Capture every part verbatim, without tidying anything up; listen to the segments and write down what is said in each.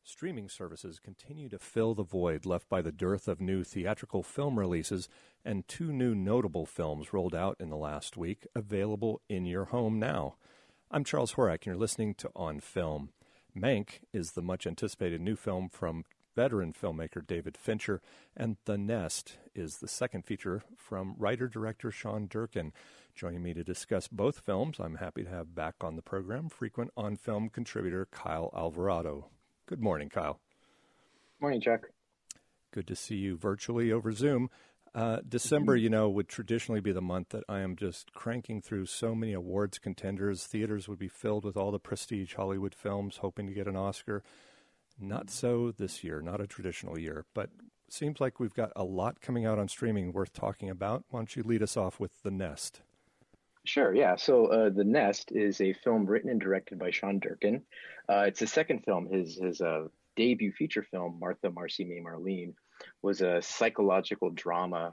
Streaming services continue to fill the void left by the dearth of new theatrical film releases, and two new notable films rolled out in the last week, available in your home now. I'm Charles Horak, and you're listening to On Film. Mank is the much-anticipated new film from veteran filmmaker David Fincher, and The Nest is the second feature from writer-director Sean Durkin. Joining me to discuss both films, I'm happy to have back on the program frequent On Film contributor Kyle Alvarado. Good morning, Kyle. Morning, Chuck. Good to see you virtually over Zoom. Uh, December, you know, would traditionally be the month that I am just cranking through so many awards contenders. Theaters would be filled with all the prestige Hollywood films hoping to get an Oscar. Not so this year, not a traditional year, but seems like we've got a lot coming out on streaming worth talking about. Why don't you lead us off with The Nest? Sure, yeah. So uh, The Nest is a film written and directed by Sean Durkin. Uh, it's his second film. His his uh, debut feature film, Martha, Marcy, May, Marlene, was a psychological drama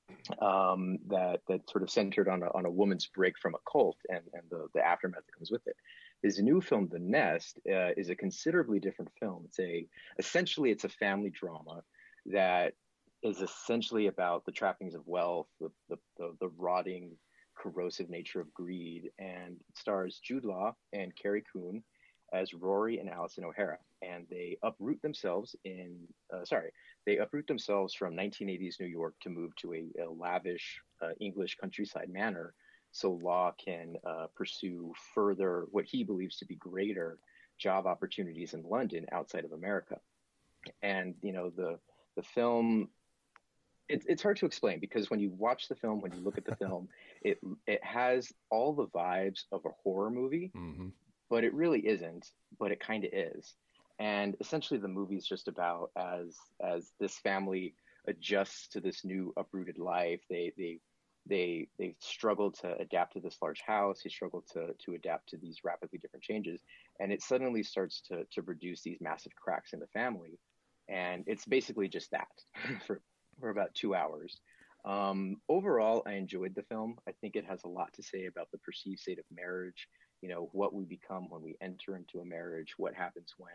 um, that that sort of centered on a, on a woman's break from a cult and, and the, the aftermath that comes with it. His new film, The Nest, uh, is a considerably different film. It's a essentially it's a family drama that is essentially about the trappings of wealth, the the, the, the rotting, corrosive nature of greed, and it stars Jude Law and Carrie Coon as Rory and Allison O'Hara, and they uproot themselves in uh, sorry they uproot themselves from nineteen eighties New York to move to a, a lavish uh, English countryside manor, so Law can uh, pursue further what he believes to be greater job opportunities in London outside of America. And you know the the film. It, it's hard to explain because when you watch the film, when you look at the film, it it has all the vibes of a horror movie, mm-hmm. but it really isn't, but it kind of is. And essentially the movie is just about as as this family adjusts to this new uprooted life, they they they they struggle to adapt to this large house, they struggle to to adapt to these rapidly different changes, and it suddenly starts to to produce these massive cracks in the family. And it's basically just that for for about two hours. Um, overall, I enjoyed the film. I think it has a lot to say about the perceived state of marriage, you know, what we become when we enter into a marriage, what happens when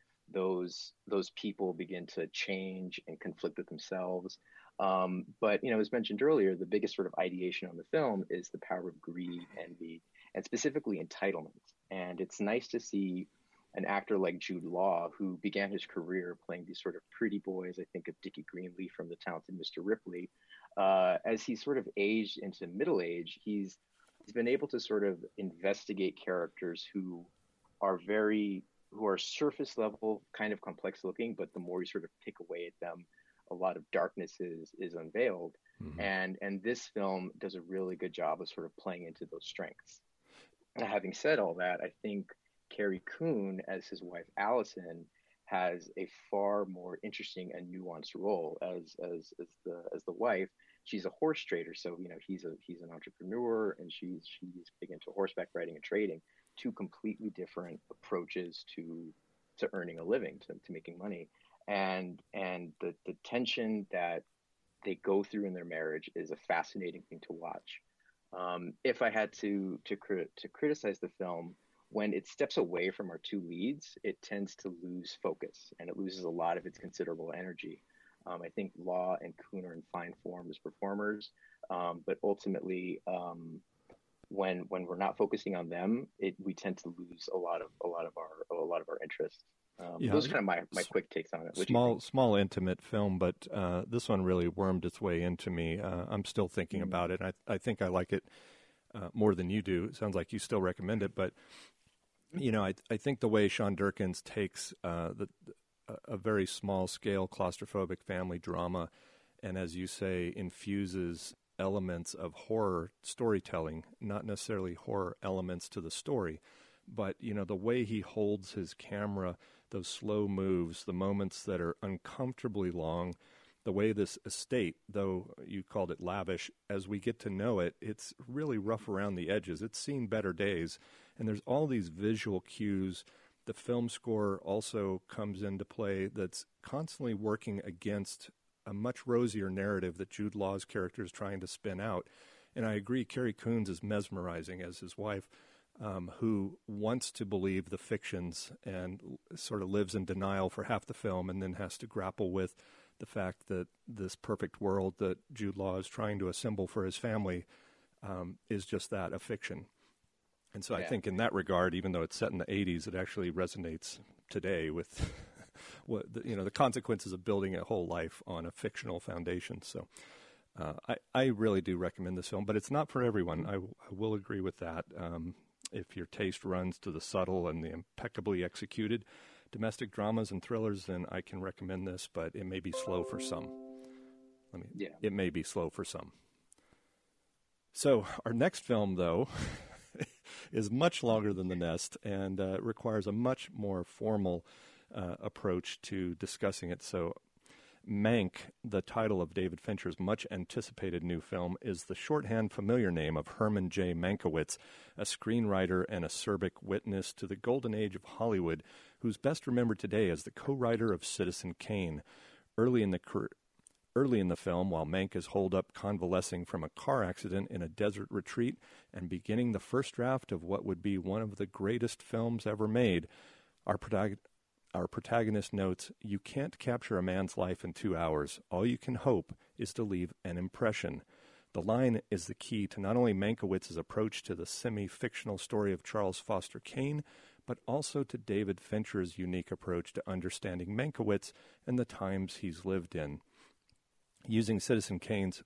those those people begin to change and conflict with themselves. Um, but, you know, as mentioned earlier, the biggest sort of ideation on the film is the power of greed, envy, and specifically entitlement. And it's nice to see an actor like Jude Law, who began his career playing these sort of pretty boys. I think of Dickie Greenleaf from The Talented Mister Ripley. Uh, as he sort of aged into middle age, he's he's been able to sort of investigate characters who are very, who are surface level, kind of complex looking, but the more you sort of pick away at them, a lot of darkness is, is unveiled. Mm-hmm. And, and this film does a really good job of sort of playing into those strengths. Now, having said all that, I think Carrie Coon as his wife Allison has a far more interesting and nuanced role as as as the as the wife. She's a horse trader, so you know he's a he's an entrepreneur, and she's she's big into horseback riding and trading. Two completely different approaches to to earning a living, to, to making money, and and the the tension that they go through in their marriage is a fascinating thing to watch. Um, if I had to to to criticize the film, when it steps away from our two leads, it tends to lose focus and it loses a lot of its considerable energy. Um, I think Law and Coon are in fine form as performers, um, but ultimately, um, when when we're not focusing on them, it we tend to lose a lot of a lot of our a lot of our interest. Um, yeah, those are kind of my, my quick takes on it. What small small intimate film, but uh, this one really wormed its way into me. Uh, I'm still thinking mm-hmm. about it. I I think I like it uh, more than you do. It sounds like you still recommend it, but. You know, I I think the way Sean Durkins takes uh, the, a, a very small-scale claustrophobic family drama and, as you say, infuses elements of horror storytelling, not necessarily horror elements to the story, but, you know, the way he holds his camera, those slow moves, the moments that are uncomfortably long, the way this estate, though you called it lavish, as we get to know it, it's really rough around the edges. It's seen better days. And there's all these visual cues. The film score also comes into play that's constantly working against a much rosier narrative that Jude Law's character is trying to spin out. And I agree, Carrie Coons is mesmerizing as his wife. um, who wants to believe the fictions and sort of lives in denial for half the film, and then has to grapple with the fact that this perfect world that Jude Law is trying to assemble for his family um, is just that, a fiction. And so I Yeah. think in that regard, even though it's set in the eighties, it actually resonates today with what the, you know the consequences of building a whole life on a fictional foundation. So uh, I, I really do recommend this film, but it's not for everyone. I, I will agree with that. Um, if your taste runs to the subtle and the impeccably executed domestic dramas and thrillers, then I can recommend this, but it may be slow for some. I mean, Yeah. it may be slow for some. So our next film, though, is much longer than The Nest and uh, requires a much more formal uh, approach to discussing it. So Mank, the title of David Fincher's much-anticipated new film, is the shorthand familiar name of Herman J. Mankiewicz, a screenwriter and acerbic witness to the golden age of Hollywood, who's best remembered today as the co-writer of Citizen Kane. Early in the career, Early in the film, while Mank is holed up convalescing from a car accident in a desert retreat and beginning the first draft of what would be one of the greatest films ever made, our, protag- our protagonist notes, "You can't capture a man's life in two hours. All you can hope is to leave an impression." The line is the key to not only Mankiewicz's approach to the semi-fictional story of Charles Foster Kane, but also to David Fincher's unique approach to understanding Mankiewicz and the times he's lived in. Using Citizen Kane's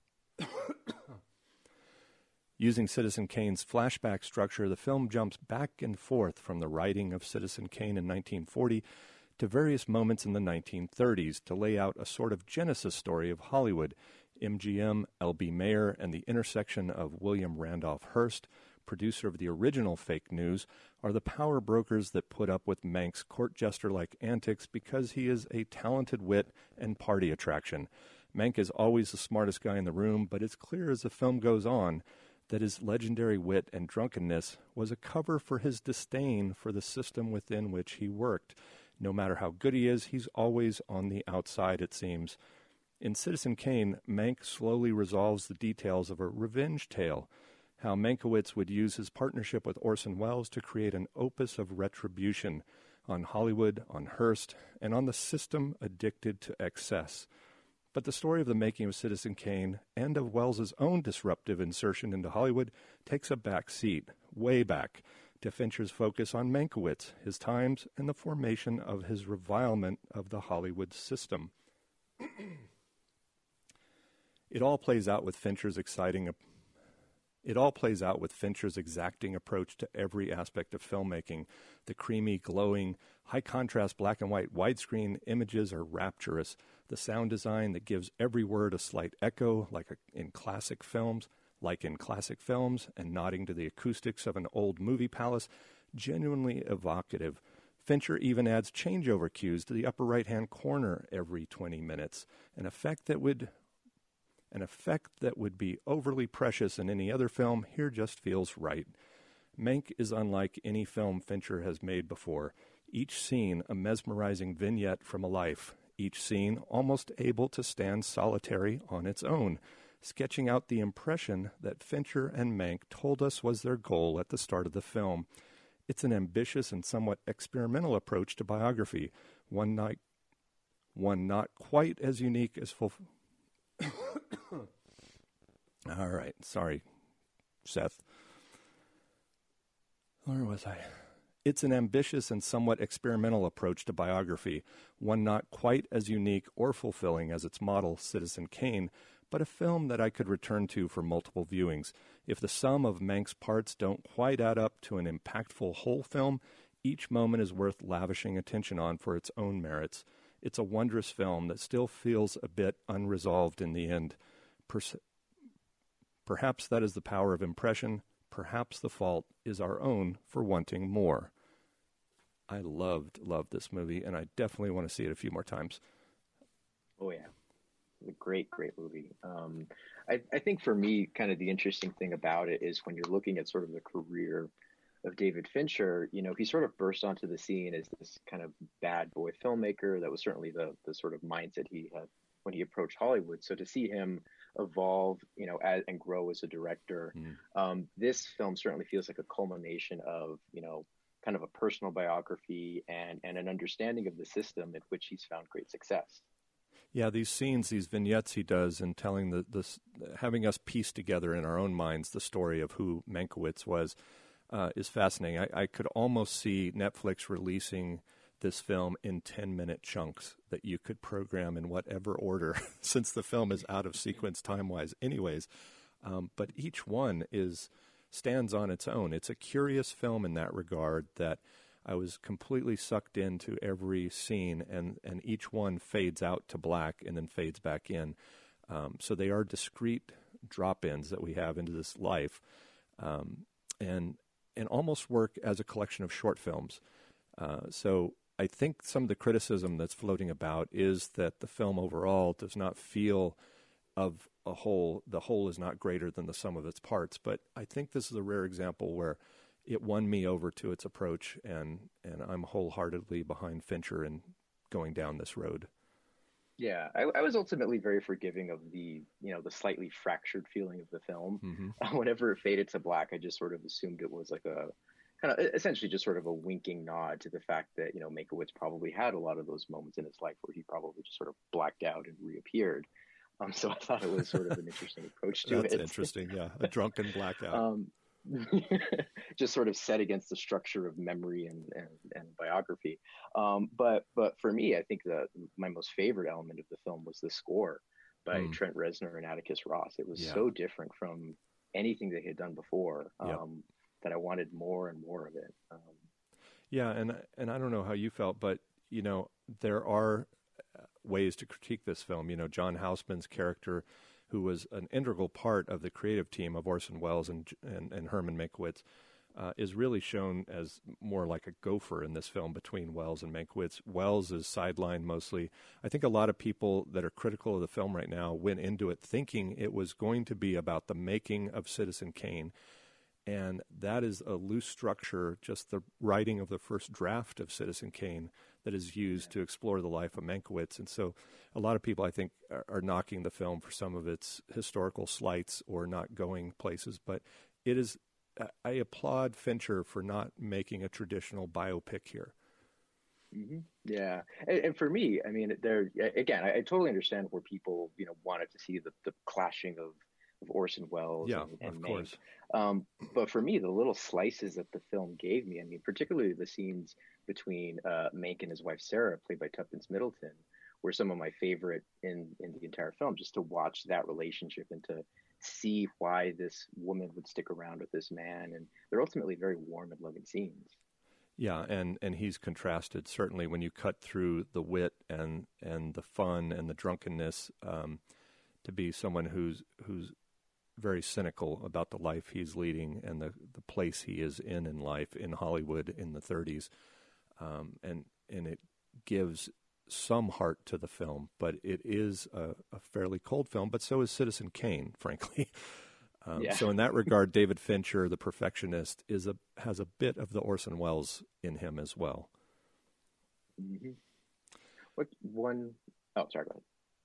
using Citizen Kane's flashback structure, the film jumps back and forth from the writing of Citizen Kane in nineteen forty to various moments in the nineteen thirties to lay out a sort of genesis story of Hollywood. M G M, L B Mayer, and the intersection of William Randolph Hearst, producer of the original Fake News, are the power brokers that put up with Mank's court jester-like antics because he is a talented wit and party attraction. Mank is always the smartest guy in the room, but it's clear as the film goes on that his legendary wit and drunkenness was a cover for his disdain for the system within which he worked. No matter how good he is, he's always on the outside, it seems. In Citizen Kane, Mank slowly resolves the details of a revenge tale, how Mankiewicz would use his partnership with Orson Welles to create an opus of retribution on Hollywood, on Hearst, and on the system addicted to excess. But the story of the making of Citizen Kane and of Wells's own disruptive insertion into Hollywood takes a back seat, way back, to Fincher's focus on Mankiewicz, his times, and the formation of his revilement of the Hollywood system. It all plays out with Fincher's exciting It all plays out with Fincher's exacting approach to every aspect of filmmaking. The creamy, glowing, high-contrast black and white widescreen images are rapturous. The sound design that gives every word a slight echo, like a, in classic films, like in classic films, and nodding to the acoustics of an old movie palace, genuinely evocative. Fincher even adds changeover cues to the upper right-hand corner every twenty minutes, an effect that would An effect that would be overly precious in any other film here just feels right. Mank is unlike any film Fincher has made before. Each scene a mesmerizing vignette from a life. Each scene almost able to stand solitary on its own, sketching out the impression that Fincher and Mank told us was their goal at the start of the film. It's an ambitious and somewhat experimental approach to biography, one not, one not quite as unique as full... All right. Sorry, Seth. Where was I? It's an ambitious and somewhat experimental approach to biography, one not quite as unique or fulfilling as its model, Citizen Kane, but a film that I could return to for multiple viewings. If the sum of Mank's parts don't quite add up to an impactful whole film, each moment is worth lavishing attention on for its own merits. It's a wondrous film that still feels a bit unresolved in the end. Per- perhaps that is the power of impression. Perhaps the fault is our own for wanting more. I loved, loved this movie, and I definitely want to see it a few more times. Oh, yeah. A great, great movie. Um, I, I think for me, kind of the interesting thing about it is when you're looking at sort of the career of David Fincher, you know, he sort of burst onto the scene as this kind of bad boy filmmaker. That was certainly the the sort of mindset he had when he approached Hollywood. So to see him evolve, you know, as, and grow as a director. Mm. Um, this film certainly feels like a culmination of, you know, kind of a personal biography and and an understanding of the system at which he's found great success. Yeah, these scenes, these vignettes he does, and telling the this, having us piece together in our own minds the story of who Mankiewicz was, uh, is fascinating. I, I could almost see Netflix releasing this film in ten-minute chunks that you could program in whatever order, since the film is out of sequence time-wise, anyways. Um, but each one is stands on its own. It's a curious film in that regard that I was completely sucked into every scene, and, and each one fades out to black and then fades back in. Um, so they are discrete drop-ins that we have into this life, um, and and almost work as a collection of short films. Uh, so I think some of the criticism that's floating about is that the film overall does not feel of a whole. The whole is not greater than the sum of its parts. But I think this is a rare example where it won me over to its approach, and, and I'm wholeheartedly behind Fincher in going down this road. Yeah, I, I was ultimately very forgiving of the, you know, the slightly fractured feeling of the film. Mm-hmm. Whenever it faded to black, I just sort of assumed it was like a kind of essentially just sort of a winking nod to the fact that, you know, Mankiewicz probably had a lot of those moments in his life where he probably just sort of blacked out and reappeared. Um, so I thought it was sort of an interesting approach to That's it. interesting, yeah, a drunken blackout. um, just sort of set against the structure of memory and and, and biography. Um, but but for me, I think that my most favorite element of the film was the score by Mm. Trent Reznor and Atticus Ross. It was Yeah. so different from anything they had done before, um, Yep. that I wanted more and more of it. Um, Yeah, and and I don't know how you felt, but you know there are ways to critique this film. You know, John Houseman's character, who was an integral part of the creative team of Orson Welles and and, and Herman Mankiewicz, uh, is really shown as more like a gopher in this film between Welles and Mankiewicz. Welles is sidelined mostly. I think a lot of people that are critical of the film right now went into it thinking it was going to be about the making of Citizen Kane. And that is a loose structure, just the writing of the first draft of Citizen Kane that is used to explore the life of Mankiewicz. And so a lot of people, I think, are, are knocking the film for some of its historical slights or not going places. But it is, I applaud Fincher for not making a traditional biopic here. hmm Yeah, and, and for me, I mean, there again, I, I totally understand where people, you know, wanted to see the, the clashing of, of Orson Welles Yeah, and, and of Mank. course. Um, but for me, the little slices that the film gave me, I mean, particularly the scenes between uh, Mank and his wife Sarah, played by Tuppence Middleton, were some of my favorite in in the entire film. Just to watch that relationship and to see why this woman would stick around with this man, and they're ultimately very warm and loving scenes. Yeah, and, and he's contrasted certainly when you cut through the wit and and the fun and the drunkenness, um, to be someone who's who's very cynical about the life he's leading and the, the place he is in in life in Hollywood in the thirties, um, and and it gives some heart to the film, but it is a, a fairly cold film. But so is Citizen Kane, frankly. Um, Yeah. so in that regard, David Fincher, the perfectionist, is a has a bit of the Orson Welles in him as well. hmm What one? Oh, sorry. Go ahead.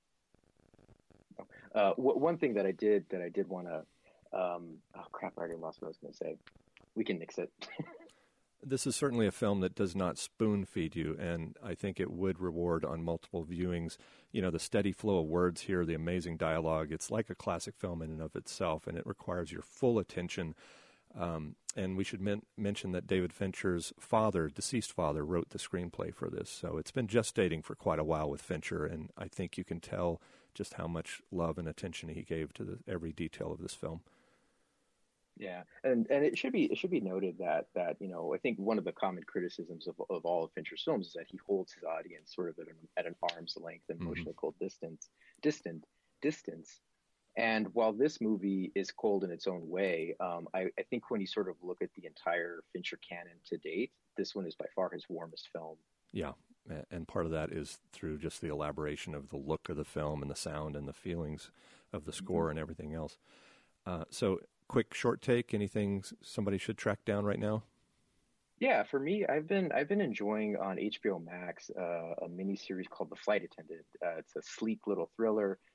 Uh, w- one thing that I did that I did want to. Um, oh crap! I already lost what I was going to say. We can nix it. This is certainly a film that does not spoon feed you, and I think it would reward on multiple viewings. You know, the steady flow of words here, the amazing dialogue. It's like a classic film in and of itself, and it requires your full attention. Um, and we should men- mention that David Fincher's father, deceased father, wrote the screenplay for this. So it's been gestating for quite a while with Fincher, and I think you can tell just how much love and attention he gave to the, every detail of this film. Yeah, and and it should be it should be noted that that you know I think one of the common criticisms of of all of Fincher's films is that he holds his audience sort of at an at an arm's length, Mm-hmm. emotionally cold distance, distant distance. And while this movie is cold in its own way, um, I, I think when you sort of look at the entire Fincher canon to date, this one is by far his warmest film. Yeah, and part of that is through just the elaboration of the look of the film and the sound and the feelings of the hmm score and everything else. Uh, so, quick short take, anything somebody should track down right now? Yeah, for me, I've been I've been enjoying on H B O Max uh, a mini series called The Flight Attendant. Uh, it's a sleek little thriller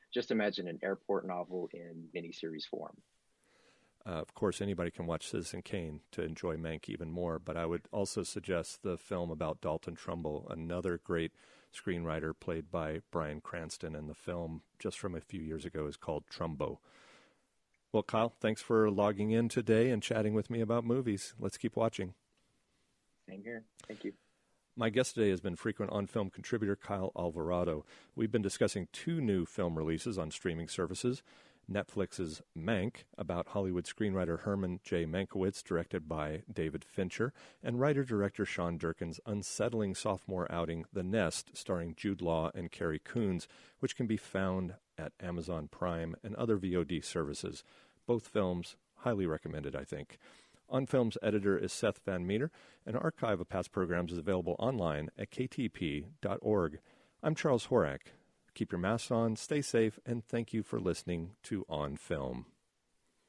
just imagine an airport novel in miniseries form. Uh, of course, anybody can watch Citizen Kane to enjoy Mank even more, but I would also suggest the film about Dalton Trumbo, another great screenwriter played by Bryan Cranston, and the film just from a few years ago is called Trumbo. Well, Kyle, thanks for logging in today and chatting with me about movies. Let's keep watching. Same here. Thank you. My guest today has been frequent on-film contributor Kyle Alvarado. We've been discussing two new film releases on streaming services. Netflix's Mank, about Hollywood screenwriter Herman J. Mankiewicz, directed by David Fincher, and writer-director Sean Durkin's unsettling sophomore outing, The Nest, starring Jude Law and Carrie Coons, which can be found at Amazon Prime and other V O D services. Both films highly recommended, I think. On Film's editor is Seth Van Meter. An archive of past programs is available online at k t p dot org. I'm Charles Horak. Keep your masks on, stay safe, and thank you for listening to On Film.